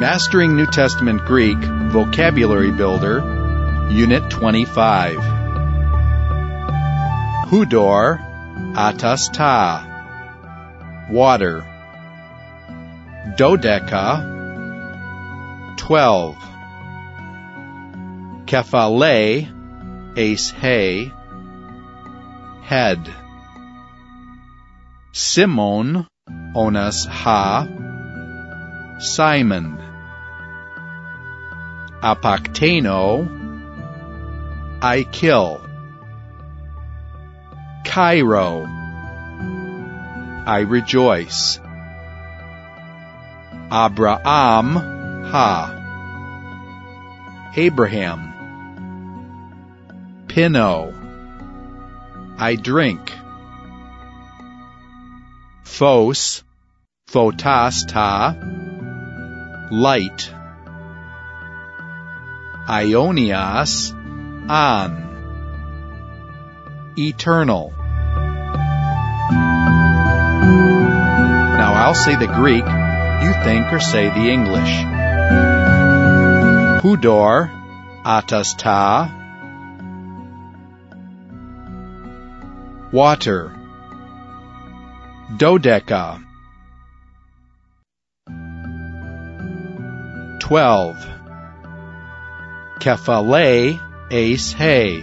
Mastering New Testament Greek Vocabulary Builder, Unit 25. Hudor atas ta, water. Dodeca, 12. Kephale, ace he, head. Simon, onas ha, Simon. Apakteno, I kill. Cairo, I rejoice. Abraham, ha. Abraham. Pino, I drink. Phos, photas ta, light. Ionias, on. Eternal. Now I'll say the Greek, you think or say the English. Hudor atas ta, water. Dodeca, 12. Kephale, ace he,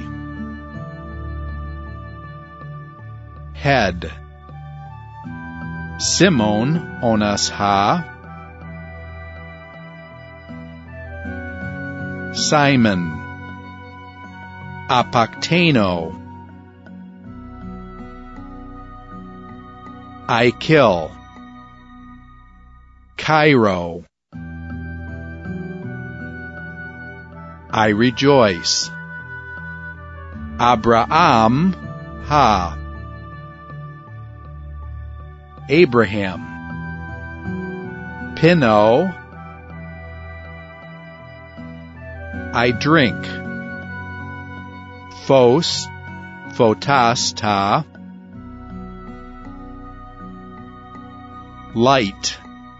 head. Simon, onas ha, Simon. Apakteno, I kill. Cairo, I rejoice. Abraham, ha. Abraham. Pino, I drink. Phos, photas ta, light.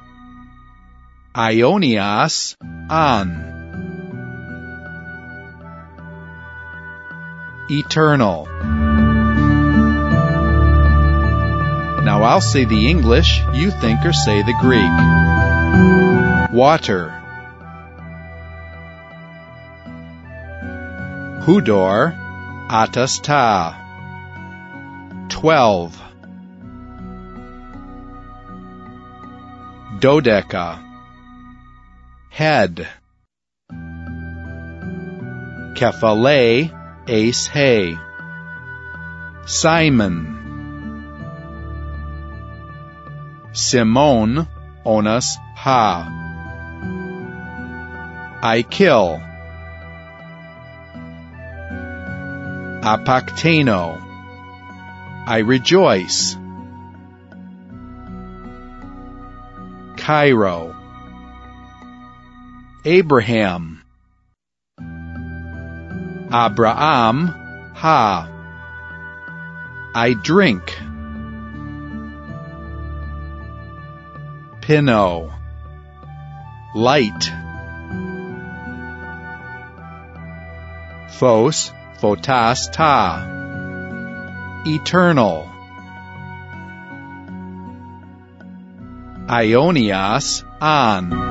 Ionias, on. Eternal. Now I'll say the English, you think or say the Greek. Water. Hudor atas ta, 12. Dodeca, head. Kephale, ace he, Simon. Simon, onas ha, I kill. Apakteno, I rejoice. Cairo. Abraham. Abraham, ha. I drink. Pino, light. Phos, photas ta, eternal. Ionias, on.